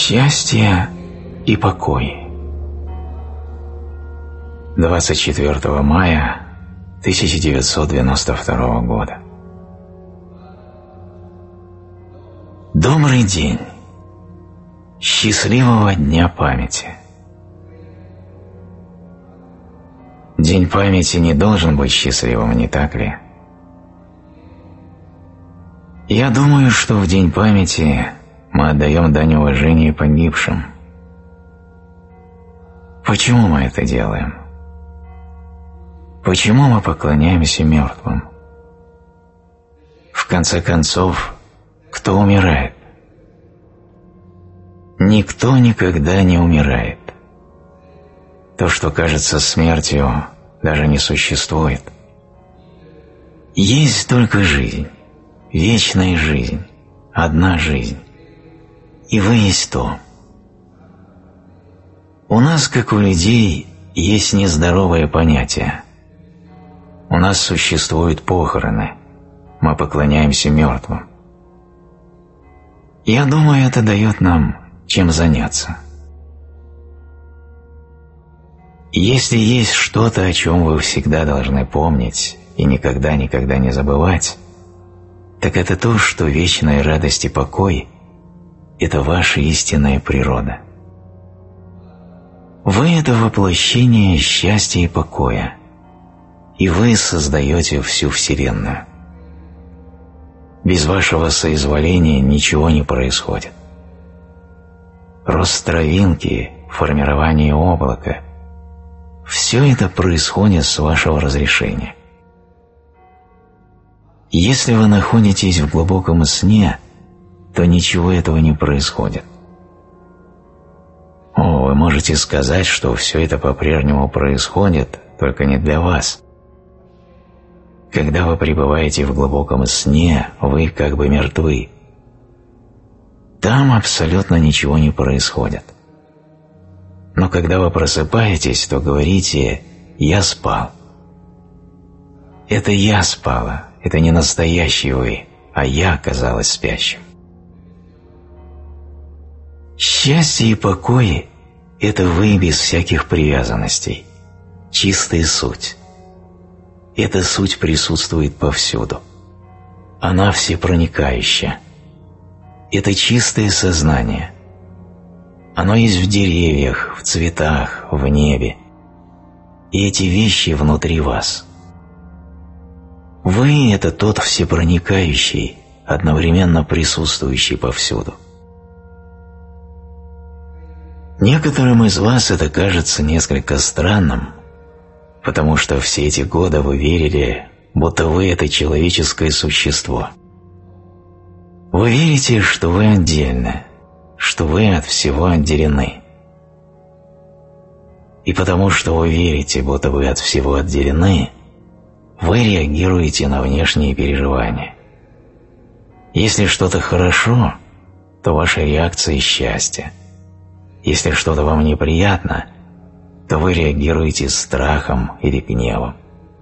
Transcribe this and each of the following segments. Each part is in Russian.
Счастье и покой. 24 мая 1992 года. Добрый день. Счастливого дня памяти. День памяти не должен быть счастливым, не так ли? Я думаю, что в День памяти мы отдаем дань уважения погибшим. Почему мы это делаем? Почему мы поклоняемся мертвым? В конце концов, кто умирает? Никто никогда не умирает. То, что кажется смертью, даже не существует. Есть только жизнь, вечная жизнь, одна жизнь. И вы есть то. У нас, как у людей, есть нездоровое понятие. У нас существуют похороны. Мы поклоняемся мертвым. Я думаю, это дает нам чем заняться. Если есть что-то, о чем вы всегда должны помнить и никогда не забывать, так это то, что вечная радость и покой – это ваша истинная природа. Вы – это воплощение счастья и покоя, и вы создаете всю Вселенную. Без вашего соизволения ничего не происходит. Рост травинки, формирование облака – все это происходит с вашего разрешения. Если вы находитесь в глубоком сне, то ничего этого не происходит. Вы можете сказать, что все это по-прежнему происходит, только не для вас. Когда вы пребываете в глубоком сне, вы как бы мертвы. Там абсолютно ничего не происходит. Но когда вы просыпаетесь, то говорите «я спал». Это я спала, это не настоящий вы, а я оказалась спящим. Счастье и покой – это вы без всяких привязанностей, чистая суть. Эта суть присутствует повсюду. Она всепроникающая. Это чистое сознание. Оно есть в деревьях, в цветах, в небе. И эти вещи внутри вас. Вы – это тот всепроникающий, одновременно присутствующий повсюду. Некоторым из вас это кажется несколько странным, потому что все эти годы вы верили, будто вы – это человеческое существо. Вы верите, что вы отдельны, что вы от всего отделены. И потому что вы верите, будто вы от всего отделены, вы реагируете на внешние переживания. Если что-то хорошо, то ваша реакция – счастье. Если что-то вам неприятно, то вы реагируете страхом или гневом.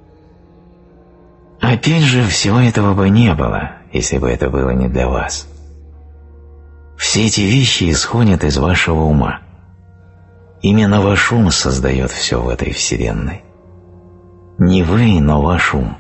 Опять же, всего этого бы не было, если бы это было не для вас. Все эти вещи исходят из вашего ума. Именно ваш ум создает все в этой вселенной. Не вы, но ваш ум.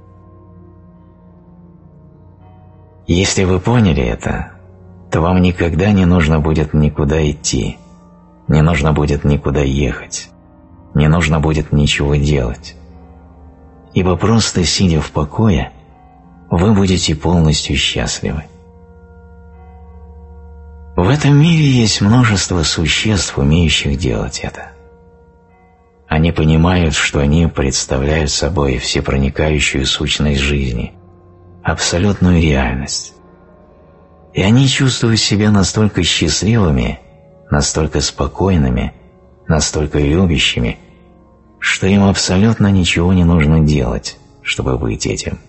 Если вы поняли это, то вам никогда не нужно будет никуда идти, не нужно будет никуда ехать, не нужно будет ничего делать, ибо просто сидя в покое, вы будете полностью счастливы. В этом мире есть множество существ, умеющих делать это. Они понимают, что они представляют собой всепроникающую сущность жизни, абсолютную реальность. И они чувствуют себя настолько счастливыми, настолько спокойными, настолько любящими, что им абсолютно ничего не нужно делать, чтобы быть этим.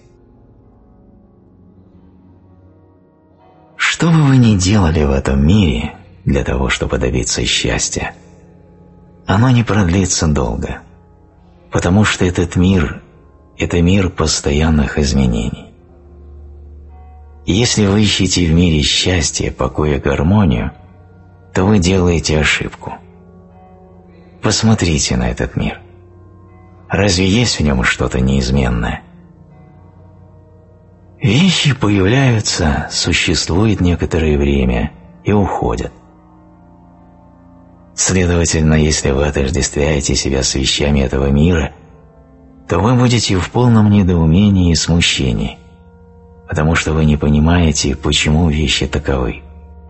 Что бы вы ни делали в этом мире для того, чтобы добиться счастья, оно не продлится долго, потому что этот мир – это мир постоянных изменений. Если вы ищете в мире счастье, покой и гармонию, то вы делаете ошибку. Посмотрите на этот мир. Разве есть в нем что-то неизменное? Вещи появляются, существуют некоторое время и уходят. Следовательно, если вы отождествляете себя с вещами этого мира, то вы будете в полном недоумении и смущении, потому что вы не понимаете, почему вещи таковы.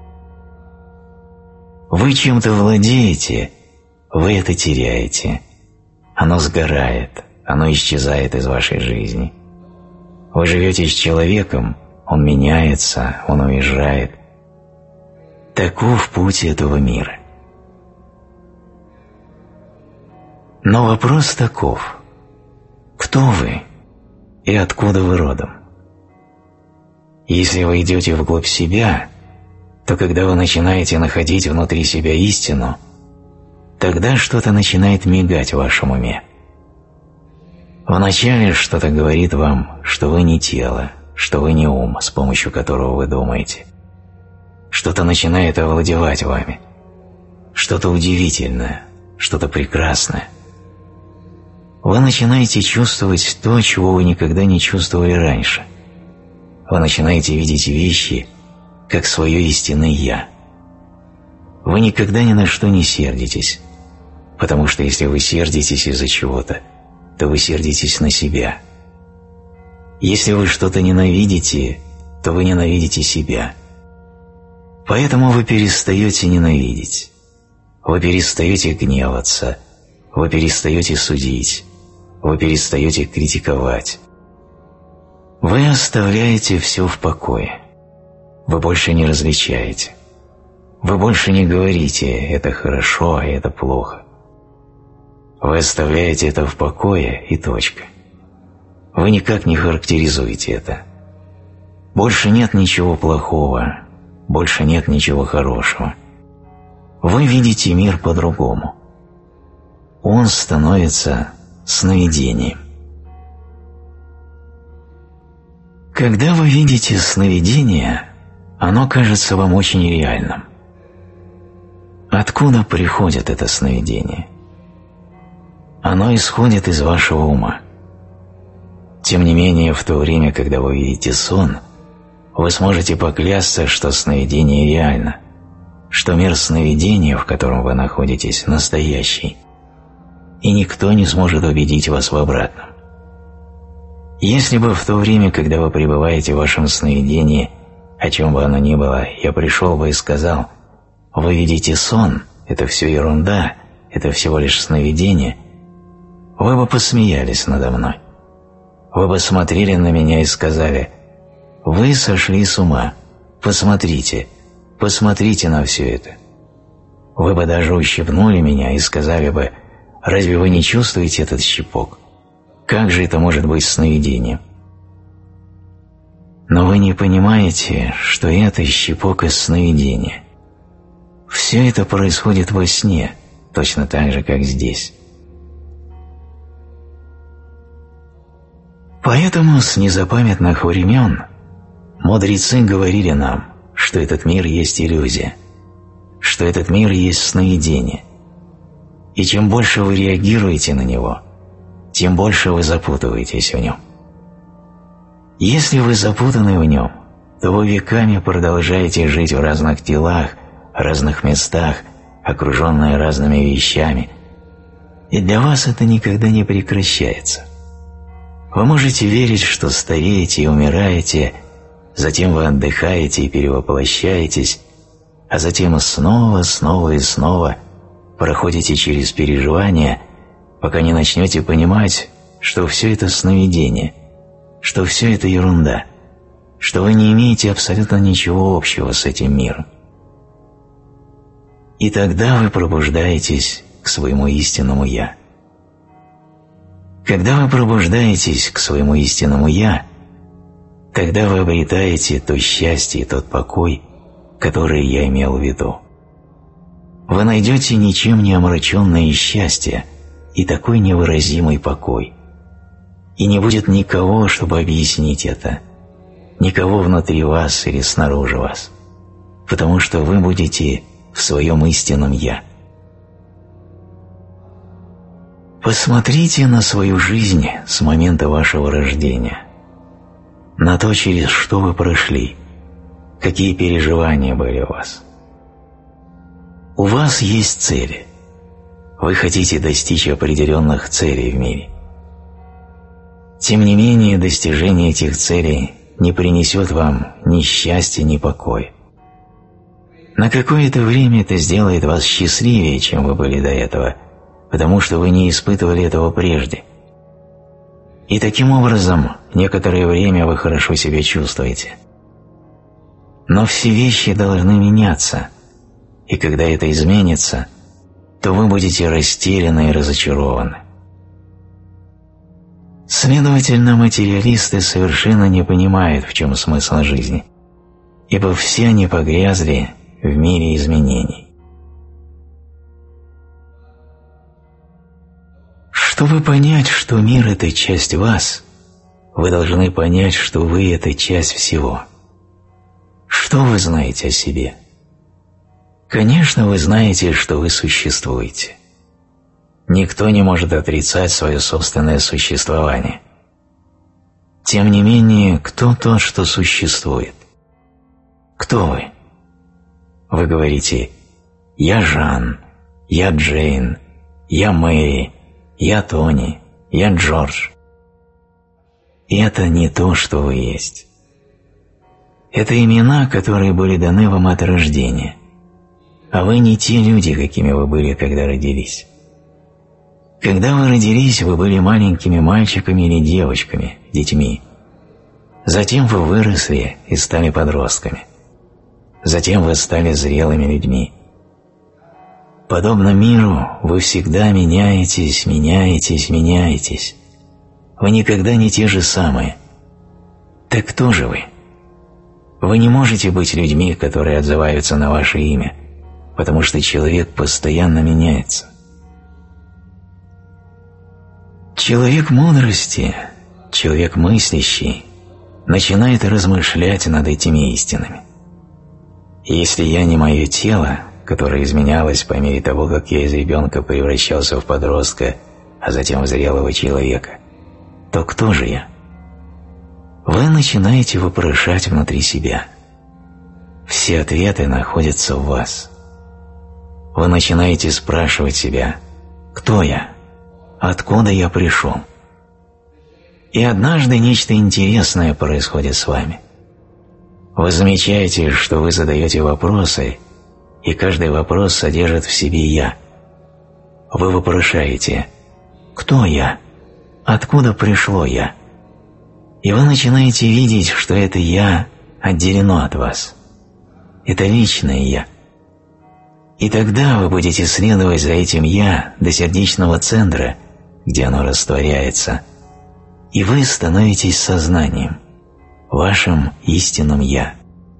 Вы чем-то владеете, вы это теряете. Оно сгорает, оно исчезает из вашей жизни. Вы живете с человеком, он меняется, он уезжает. Таков путь этого мира. Но вопрос таков: кто вы и откуда вы родом? Если вы идете вглубь себя, то когда вы начинаете находить внутри себя истину, тогда что-то начинает мигать в вашем уме. Вначале что-то говорит вам, что вы не тело, что вы не ум, с помощью которого вы думаете. Что-то начинает овладевать вами. Что-то удивительное, что-то прекрасное. Вы начинаете чувствовать то, чего вы никогда не чувствовали раньше. Вы начинаете видеть вещи как свое истинное «я». Вы никогда ни на что не сердитесь, потому что если вы сердитесь из-за чего-то, то вы сердитесь на себя. Если вы что-то ненавидите, то вы ненавидите себя. Поэтому вы перестаете ненавидеть, вы перестаете гневаться, вы перестаете судить, вы перестаете критиковать. Вы оставляете все в покое. Вы больше не различаете. Вы больше не говорите «это хорошо», а «это плохо». Вы оставляете это в покое и точка. Вы никак не характеризуете это. Больше нет ничего плохого, больше нет ничего хорошего. Вы видите мир по-другому. Он становится сновидением. Когда вы видите сновидение, оно кажется вам очень реальным. Откуда приходит это сновидение? Оно исходит из вашего ума. Тем не менее, в то время, когда вы видите сон, вы сможете поклясться, что сновидение реально, что мир сновидения, в котором вы находитесь, настоящий, и никто не сможет убедить вас в обратном. Если бы в то время, когда вы пребываете в вашем сновидении, о чем бы оно ни было, я пришел бы и сказал: «Вы видите сон, это все ерунда, это всего лишь сновидение», вы бы посмеялись надо мной. Вы бы смотрели на меня и сказали: «Вы сошли с ума, посмотрите, посмотрите на все это». Вы бы даже ущипнули меня и сказали бы: «Разве вы не чувствуете этот щипок? Как же это может быть сновидением?» Но вы не понимаете, что это щипок из сновидения. Все это происходит во сне, точно так же, как здесь. Поэтому с незапамятных времен мудрецы говорили нам, что этот мир есть иллюзия, что этот мир есть сновидение. И чем больше вы реагируете на него, тем больше вы запутываетесь в нем. Если вы запутаны в нем, то вы веками продолжаете жить в разных телах, разных местах, окруженные разными вещами, и для вас это никогда не прекращается. Вы можете верить, что стареете и умираете, затем вы отдыхаете и перевоплощаетесь, а затем снова, снова и снова проходите через переживания, пока не начнете понимать, что все это сновидение, что все это ерунда, что вы не имеете абсолютно ничего общего с этим миром. И тогда вы пробуждаетесь к своему истинному «Я». Когда вы пробуждаетесь к своему истинному «Я», тогда вы обретаете то счастье и тот покой, который я имел в виду. Вы найдете ничем не омраченное счастье и такой невыразимый покой. И не будет никого, чтобы объяснить это, никого внутри вас или снаружи вас, потому что вы будете в своем истинном «Я». Посмотрите на свою жизнь с момента вашего рождения, на то, через что вы прошли, какие переживания были у вас. У вас есть цели. Вы хотите достичь определенных целей в мире. Тем не менее, достижение этих целей не принесет вам ни счастья, ни покоя. На какое-то время это сделает вас счастливее, чем вы были до этого, потому что вы не испытывали этого прежде. И таким образом некоторое время вы хорошо себя чувствуете. Но все вещи должны меняться, и когда это изменится, то вы будете растеряны и разочарованы. Следовательно, материалисты совершенно не понимают, в чем смысл жизни, ибо все они погрязли в мире изменений. Чтобы понять, что мир – это часть вас, вы должны понять, что вы – это часть всего. Что вы знаете о себе? Конечно, вы знаете, что вы существуете. Никто не может отрицать свое собственное существование. Тем не менее, кто тот, что существует? Кто вы? Вы говорите «Я Жан», «Я Джейн», «Я Мэри», «Я Тони», «Я Джордж». И это не то, что вы есть. Это имена, которые были даны вам от рождения, а вы не те люди, какими вы были, когда родились. Когда вы родились, вы были маленькими мальчиками или девочками, детьми. Затем вы выросли и стали подростками. Затем вы стали зрелыми людьми. Подобно миру, вы всегда меняетесь, меняетесь, меняетесь. Вы никогда не те же самые. Так кто же вы? Вы не можете быть людьми, которые отзываются на ваше имя, потому что человек постоянно меняется. Человек мудрости, человек мыслящий, начинает размышлять над этими истинами. Если я не мое тело, которое изменялось по мере того, как я из ребенка превращался в подростка, а затем в зрелого человека, то кто же я? Вы начинаете вопрошать внутри себя. Все ответы находятся в вас. Вы начинаете спрашивать себя: кто я? Откуда я пришел? И однажды нечто интересное происходит с вами. Вы замечаете, что вы задаете вопросы, и каждый вопрос содержит в себе «я». Вы вопрошаете: кто я? Откуда пришло «я»? И вы начинаете видеть, что это «я» отделено от вас. Это личное «я». И тогда вы будете следовать за этим «я» до сердечного центра, где оно растворяется, и вы становитесь сознанием, вашим истинным «я».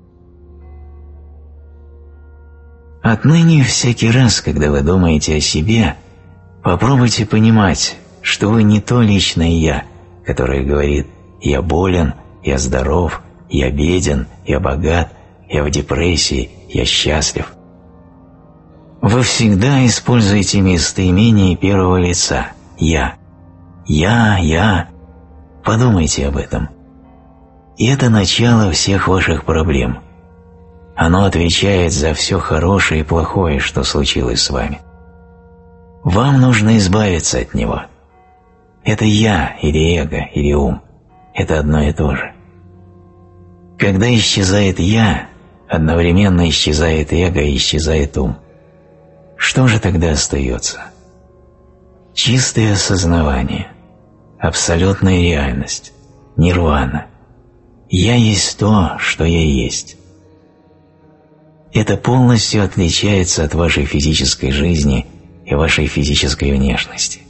Отныне всякий раз, когда вы думаете о себе, попробуйте понимать, что вы не то личное «я», которое говорит «я болен», «я здоров», «я беден», «я богат», «я в депрессии», «я счастлив». Вы всегда используете местоимение первого лица «я». «Я». Подумайте об этом. И это начало всех ваших проблем. Оно отвечает за все хорошее и плохое, что случилось с вами. Вам нужно избавиться от него. Это «я» или «эго» или «ум». Это одно и то же. Когда исчезает «я», одновременно исчезает эго и исчезает ум. Что же тогда остается? Чистое осознавание, абсолютная реальность, нирвана. «Я есть то, что я есть». Это полностью отличается от вашей физической жизни и вашей физической внешности.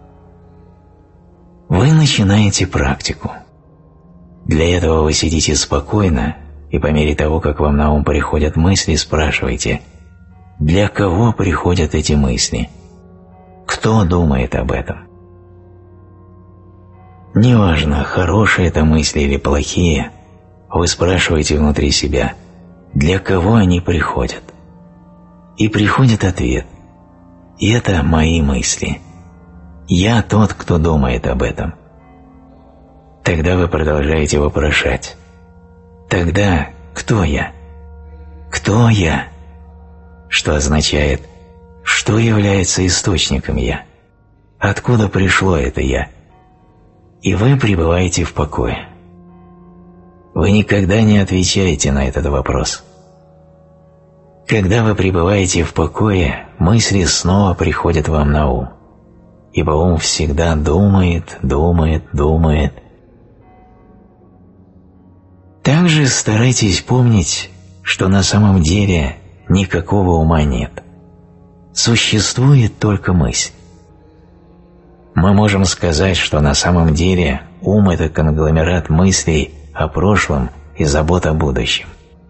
Вы начинаете практику. Для этого вы сидите спокойно и по мере того, как вам на ум приходят мысли, спрашиваете: для кого приходят эти мысли? Кто думает об этом? Неважно, хорошие это мысли или плохие, вы спрашиваете внутри себя, для кого они приходят. И приходит ответ. Это мои мысли. Я тот, кто думает об этом. Тогда вы продолжаете вопрошать. Тогда кто я? Кто я? Что означает, что является источником я? Откуда пришло это я? И вы пребываете в покое. Вы никогда не отвечаете на этот вопрос. Когда вы пребываете в покое, мысли снова приходят вам на ум, ибо ум всегда думает, думает, думает. Также старайтесь помнить, что на самом деле никакого ума нет. Существует только мысль. Мы можем сказать, что на самом деле ум – это конгломерат мыслей о прошлом и забот о будущем.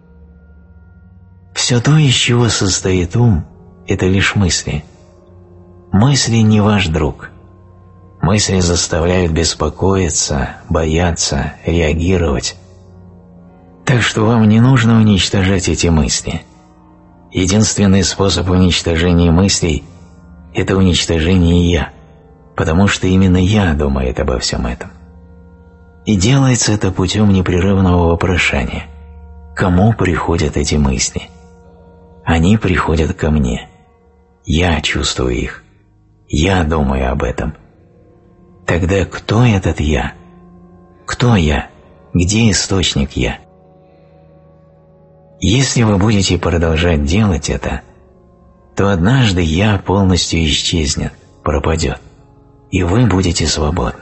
Все то, из чего состоит ум, это лишь мысли. Мысли не ваш друг. Мысли заставляют беспокоиться, бояться, реагировать. Так что вам не нужно уничтожать эти мысли. Единственный способ уничтожения мыслей – это уничтожение «я», потому что именно «я» думает обо всем этом. И делается это путем непрерывного вопрошания. Кому приходят эти мысли? Они приходят ко мне. Я чувствую их. Я думаю об этом. Тогда кто этот «я»? Кто я? Где источник «я»? Если вы будете продолжать делать это, то однажды «я» полностью исчезнет, пропадет, и вы будете свободны.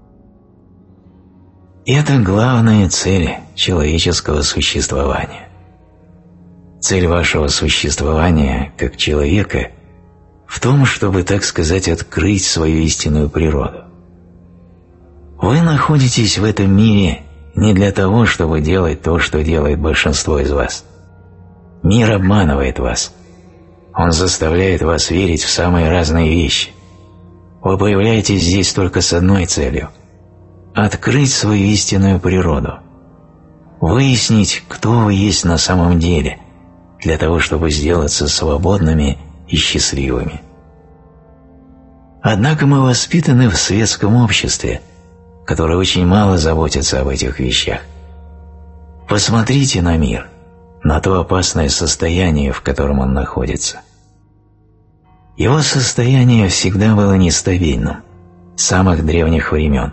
Это главная цель человеческого существования. Цель вашего существования как человека в том, чтобы, так сказать, открыть свою истинную природу. Вы находитесь в этом мире не для того, чтобы делать то, что делает большинство из вас. Мир обманывает вас. Он заставляет вас верить в самые разные вещи. Вы появляетесь здесь только с одной целью – открыть свою истинную природу, выяснить, кто вы есть на самом деле, для того, чтобы сделаться свободными и счастливыми. Однако мы воспитаны в светском обществе, которое очень мало заботится об этих вещах. Посмотрите на мир, на то опасное состояние, в котором он находится. Его состояние всегда было нестабильным, с самых древних времен.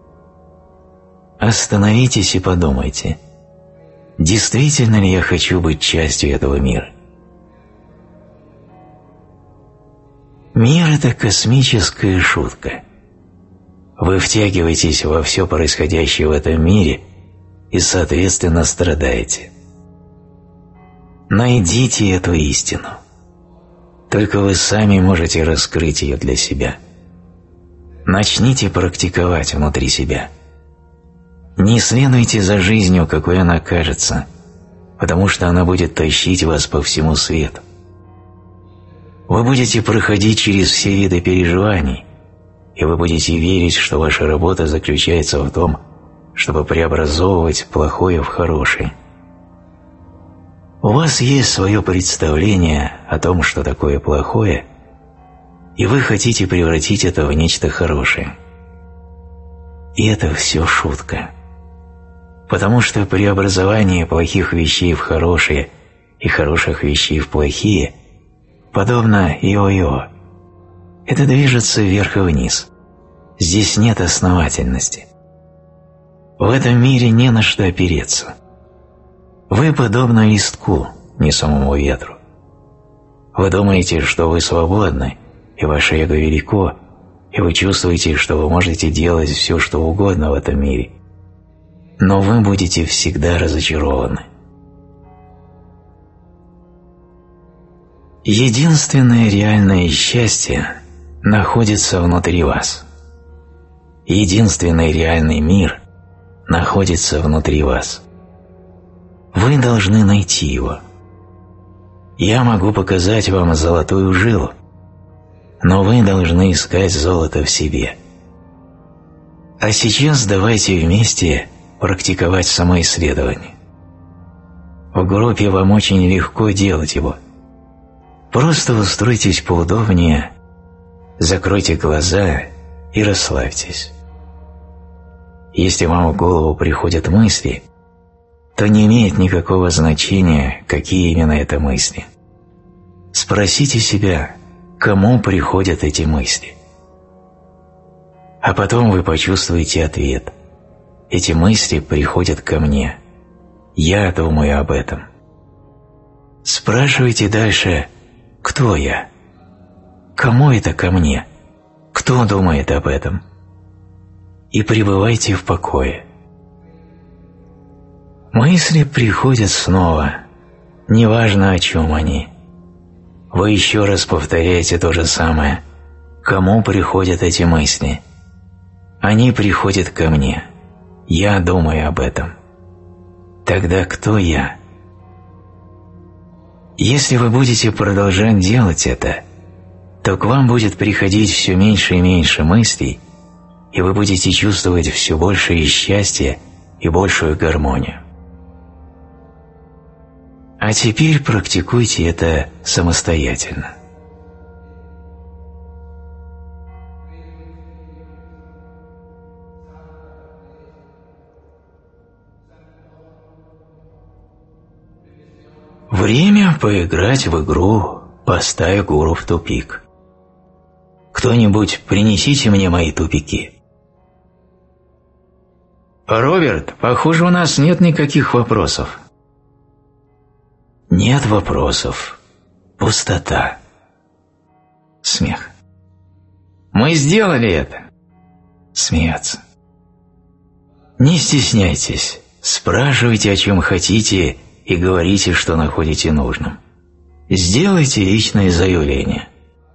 Остановитесь и подумайте, действительно ли я хочу быть частью этого мира? Мир – это космическая шутка. Вы втягиваетесь во все происходящее в этом мире и, соответственно, страдаете. Найдите эту истину. Только вы сами можете раскрыть ее для себя. Начните практиковать внутри себя. Не следуйте за жизнью, какой она кажется, потому что она будет тащить вас по всему свету. Вы будете проходить через все виды переживаний, и вы будете верить, что ваша работа заключается в том, чтобы преобразовывать плохое в хорошее. У вас есть свое представление о том, что такое плохое, и вы хотите превратить это в нечто хорошее. И это все шутка. Потому что преобразование плохих вещей в хорошие и хороших вещей в плохие подобно йо-йо. Это движется вверх и вниз. Здесь нет основательности. В этом мире не на что опереться. Вы подобны листку, несомому ветру. Вы думаете, что вы свободны, и ваше эго велико, и вы чувствуете, что вы можете делать все, что угодно в этом мире. Но вы будете всегда разочарованы. Единственное реальное счастье находится внутри вас. Единственный реальный мир находится внутри вас. Вы должны найти его. Я могу показать вам золотую жилу, но вы должны искать золото в себе. А сейчас давайте вместе практиковать самоисследование. В группе вам очень легко делать его. Просто устройтесь поудобнее, закройте глаза и расслабьтесь. Если вам в голову приходят мысли, то не имеет никакого значения, какие именно это мысли. Спросите себя, кому приходят эти мысли. А потом вы почувствуете ответ. Эти мысли приходят ко мне. Я думаю об этом. Спрашивайте дальше, кто я? Кому это ко мне? Кто думает об этом? И пребывайте в покое. Мысли приходят снова, неважно, о чем они. Вы еще раз повторяете то же самое. Кому приходят эти мысли? Они приходят ко мне. Я думаю об этом. Тогда кто я? Если вы будете продолжать делать это, то к вам будет приходить все меньше и меньше мыслей, и вы будете чувствовать все большее счастье и большую гармонию. А теперь практикуйте это самостоятельно. Время поиграть в игру «Поставь гуру в тупик». Кто-нибудь принесите мне мои тупики. Роберт, похоже, у нас нет никаких вопросов. Нет вопросов. Пустота. Смех. Мы сделали это. Смеяться. Не стесняйтесь. Спрашивайте, о чем хотите, и говорите, что находите нужным. Сделайте личное заявление.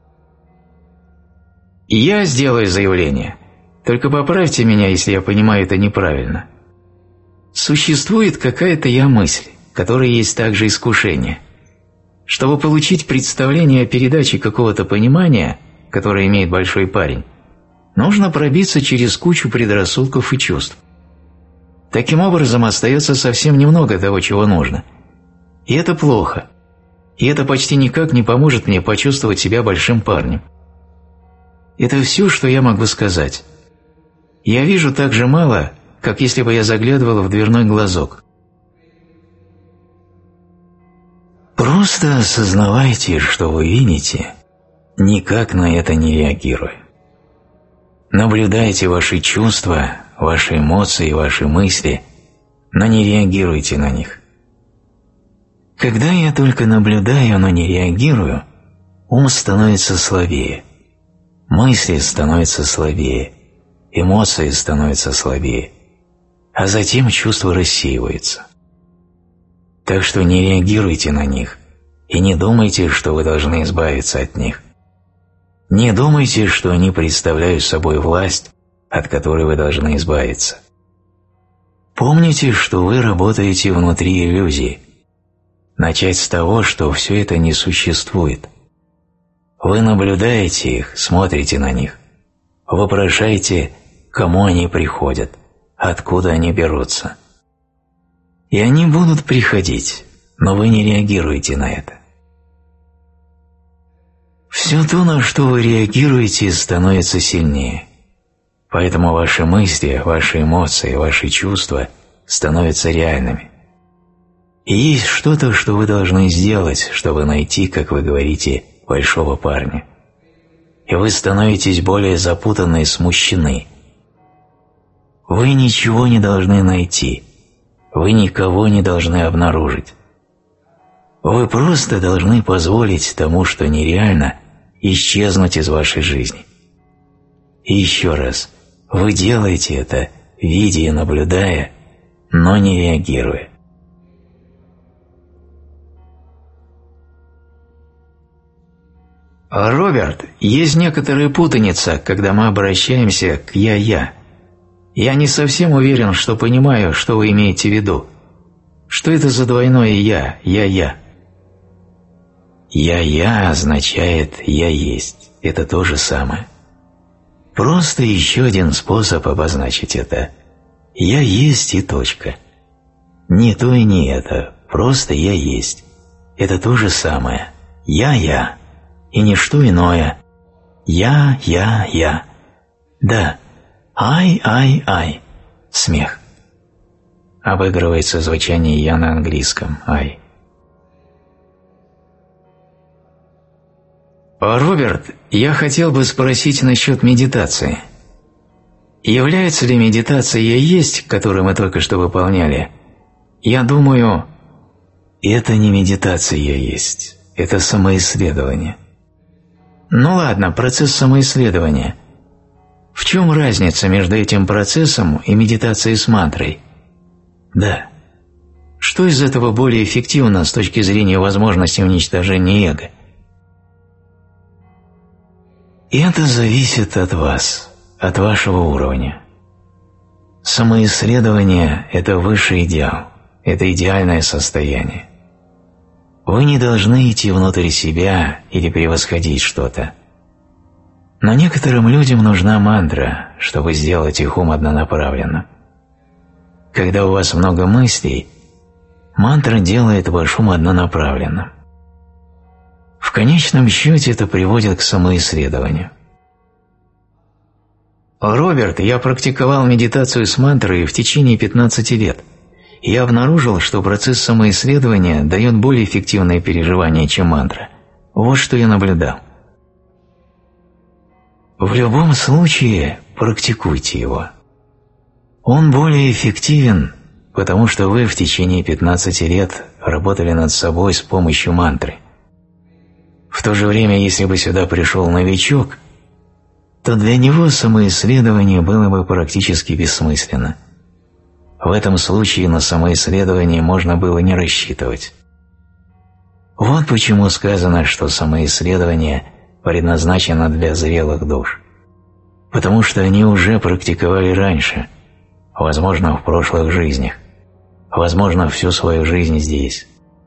Я сделаю заявление. Только поправьте меня, если я понимаю это неправильно. Существует какая-то я-мысль, которая есть также искушение. Чтобы получить представление о передаче какого-то понимания, которое имеет большой парень, нужно пробиться через кучу предрассудков и чувств. Таким образом, остается совсем немного того, чего нужно. И это плохо. И это почти никак не поможет мне почувствовать себя большим парнем. Это все, что я могу сказать. Я вижу так же мало, как если бы я заглядывал в дверной глазок. Просто осознавайте, что вы видите, никак на это не реагируя. Наблюдайте ваши чувства, ваши эмоции, ваши мысли, но не реагируйте на них. Когда я только наблюдаю, но не реагирую, ум становится слабее, мысли становятся слабее, эмоции становятся слабее, а затем чувства рассеиваются. Так что не реагируйте на них и не думайте, что вы должны избавиться от них. Не думайте, что они представляют собой власть, от которой вы должны избавиться. Помните, что вы работаете внутри иллюзии. Начать с того, что все это не существует. Вы наблюдаете их, смотрите на них, вопрошаете, кому они приходят, откуда они берутся. И они будут приходить, но вы не реагируете на это. Все то, на что вы реагируете, становится сильнее. Поэтому ваши мысли, ваши эмоции, ваши чувства становятся реальными. И есть что-то, что вы должны сделать, чтобы найти, как вы говорите, большого парня. И вы становитесь более запутанны и смущены. Вы ничего не должны найти. Вы никого не должны обнаружить. Вы просто должны позволить тому, что нереально, исчезнуть из вашей жизни. И еще раз, вы делаете это, видя и наблюдая, но не реагируя. Роберт, есть некоторая путаница, когда мы обращаемся к «я-я». Я не совсем уверен, что понимаю, что вы имеете в виду. Что это за двойное «я», «я-я»? «Я-я» означает «я есть». Это то же самое. Просто еще один способ обозначить это. «Я есть» и точка. Не то и не это, просто «я есть». Это то же самое. Я, и ничто иное. Я. Да, ай, смех. Обыгрывается звучание «я» на английском, «ай». Роберт, я хотел бы спросить насчет медитации. Является ли медитация «я есть», которую мы только что выполняли? Я думаю, это не медитация «я есть», это самоисследование. Ну ладно, процесс самоисследования. В чем разница между этим процессом и медитацией с мантрой? Да. Что из этого более эффективно с точки зрения возможности уничтожения эго? Это зависит от вас, от вашего уровня. Самоисследование – это высший идеал, это идеальное состояние. Вы не должны идти внутрь себя или превосходить что-то. Но некоторым людям нужна мантра, чтобы сделать их ум однонаправленным. Когда у вас много мыслей, мантра делает ваш ум однонаправленным. В конечном счете это приводит к самоисследованию. Роберт, я практиковал медитацию с мантрой в течение 15 лет. И я обнаружил, что процесс самоисследования дает более эффективное переживание, чем мантра. Вот что я наблюдал. В любом случае практикуйте его. Он более эффективен, потому что вы в течение 15 лет работали над собой с помощью мантры. В то же время, если бы сюда пришел новичок, то для него самоисследование было бы практически бессмысленно. В этом случае на самоисследование можно было не рассчитывать. Вот почему сказано, что самоисследование предназначено для зрелых душ. Потому что они уже практиковали раньше, возможно, в прошлых жизнях, возможно, всю свою жизнь здесь.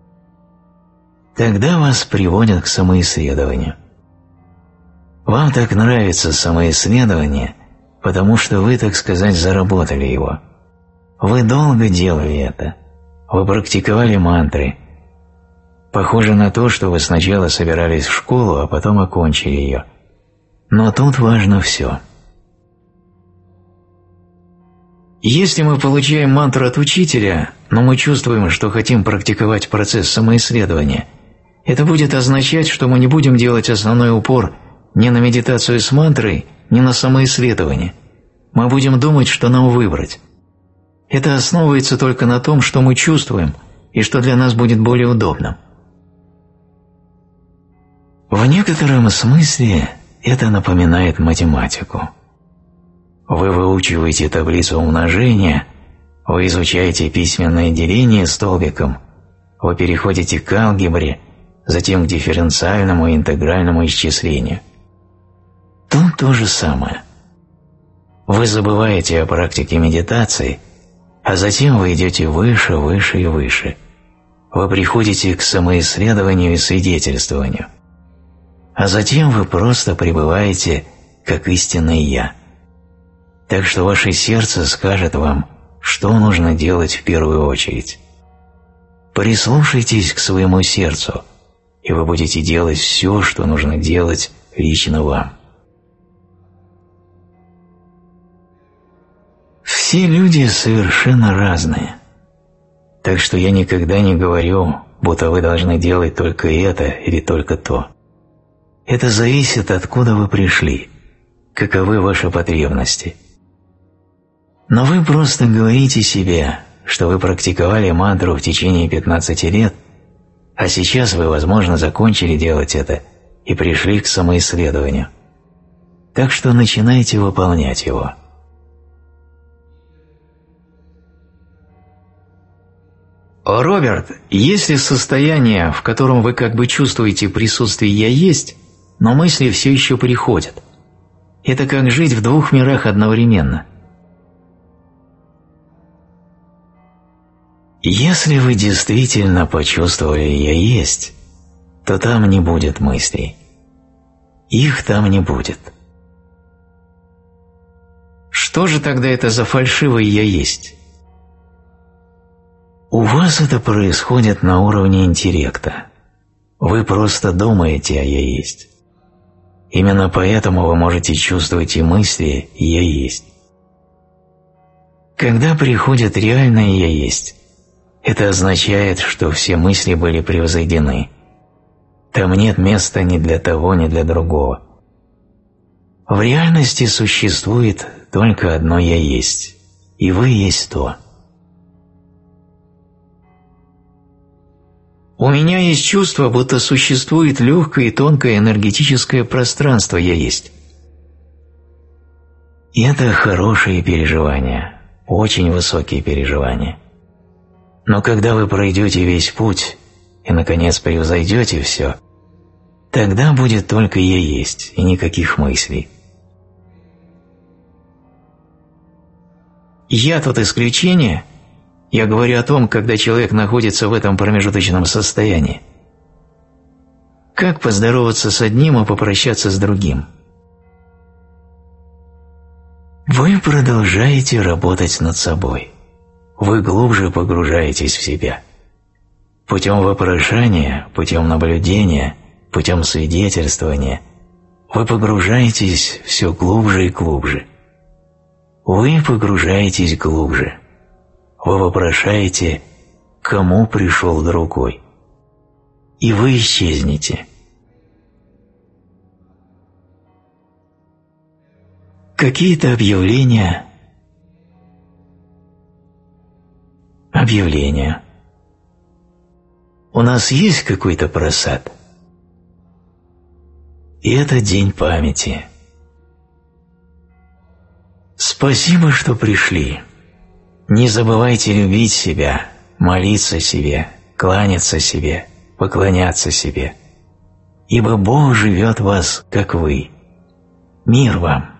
Тогда вас приводят к самоисследованию. Вам так нравится самоисследование, потому что вы, так сказать, заработали его. Вы долго делали это. Вы практиковали мантры. Похоже на то, что вы сначала собирались в школу, а потом окончили ее. Но тут важно все. Если мы получаем мантру от учителя, но мы чувствуем, что хотим практиковать процесс самоисследования, это будет означать, что мы не будем делать основной упор ни на медитацию с мантрой, ни на самоисследование. Мы будем думать, что нам выбрать. Это основывается только на том, что мы чувствуем и что для нас будет более удобным. В некотором смысле это напоминает математику. Вы выучиваете таблицу умножения, вы изучаете письменное деление столбиком, вы переходите к алгебре, затем к дифференциальному и интегральному исчислению. Тут то же самое. Вы забываете о практике медитации, а затем вы идете выше, выше и выше. Вы приходите к самоисследованию и свидетельствованию. А затем вы просто пребываете как истинное «Я». Так что ваше сердце скажет вам, что нужно делать в первую очередь. Прислушайтесь к своему сердцу, и вы будете делать все, что нужно делать лично вам. Все люди совершенно разные, так что я никогда не говорю, будто вы должны делать только это или только то. Это зависит, откуда вы пришли, каковы ваши потребности. Но вы просто говорите себе, что вы практиковали мантру в течение 15 лет, а сейчас вы, возможно, закончили делать это и пришли к самоисследованию. Так что начинайте выполнять его. Роберт, есть ли состояние, в котором вы как бы чувствуете присутствие «я есть», но мысли все еще приходят? Это как жить в двух мирах одновременно. Если вы действительно почувствовали «я есть», то там не будет мыслей. Их там не будет. Что же тогда это за фальшивое «я есть»? У вас это происходит на уровне интеллекта. Вы просто думаете о «я есть». Именно поэтому вы можете чувствовать и мысли «я есть». Когда приходит реальное «я есть», это означает, что все мысли были превзойдены. Там нет места ни для того, ни для другого. В реальности существует только одно «я есть», и вы есть то. У меня есть чувство, будто существует легкое и тонкое энергетическое пространство «я есть». И это хорошие переживания, очень высокие переживания. Но когда вы пройдете весь путь и, наконец, превзойдете все, тогда будет только «я есть» и никаких мыслей. «Я» тут исключение. Я говорю о том, когда человек находится в этом промежуточном состоянии. Как поздороваться с одним и попрощаться с другим? Вы продолжаете работать над собой. Вы глубже погружаетесь в себя. Путем вопрошания, путем наблюдения, путем свидетельствования вы погружаетесь все глубже и глубже. Вы погружаетесь глубже. Вы вопрошаете, кому пришел другой. И вы исчезнете. Какие-то объявления. Объявления. У нас есть какой-то просад? И это день памяти. Спасибо, что пришли. Не забывайте любить себя, молиться себе, кланяться себе, поклоняться себе. Ибо Бог живет в вас, как вы. Мир вам!